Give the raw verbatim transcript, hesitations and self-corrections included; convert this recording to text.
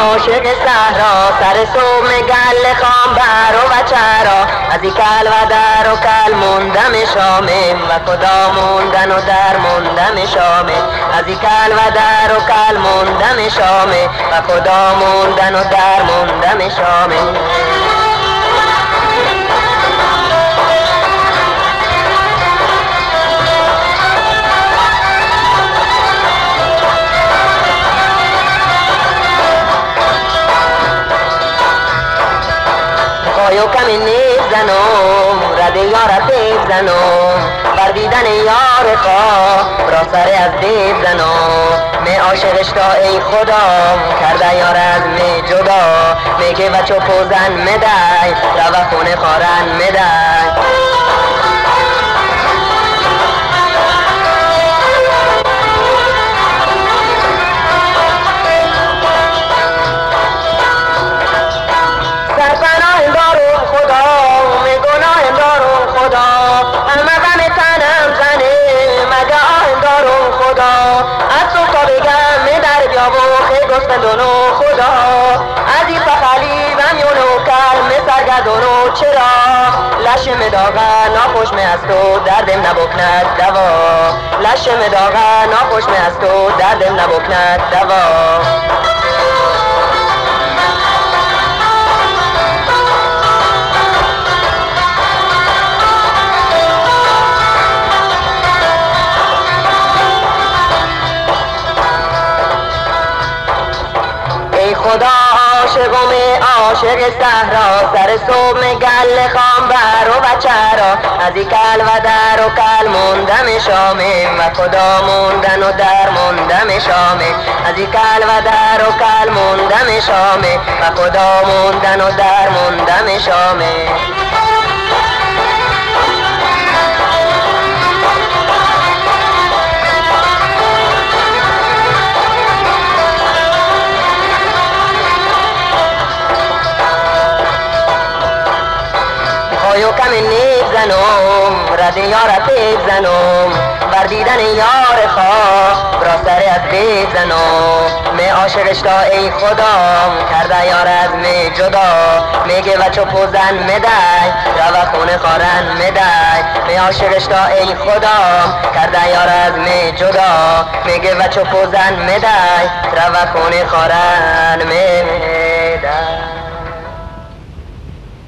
عاشق صحرا سر صبح گل خام بر و بچرا از این کل و در و کل موندم شامه و کدا موندن و در موندم شامه از این کل و در و کل موندم شامه و کدا موندن و در موندم شامه پایو کمی نیز زنم رد یارت دیو زنم بر دیدن یار خواه را سر از دیو زنم می عاشقش تا ای خدا کرده یار از می جدا میگه و چو پوزن میدای رو خونه خارن میدای دونو خدا از این پخلی و میونو کل می سرگردونو چرا لش می داغه ناخوش می از تو دردم نبکند دوا لش می داغه ناخوش می از تو دردم نبکند دوا خدا عاشقم عاشق صحرا سر صبح گل خام بر و بچرا از این کل و در و کل موندم شامه و خدا موندن و در موندم شامه از این کل و در و کل موندم شامه و خدا موندن و در موندم شامه پایو کمی نیز زنم رد یارت دیو زنم بر دیدن یار خواه را سر از دیو زنم می عاشقش تا ای خدا کرده یار از می جدا میگه و چو پوزن میدای رو خونه خارن میدای می عاشقش تا ای خدا کرده یار از می جدا میگه و چو پوزن میدای رو خونه خارن میدای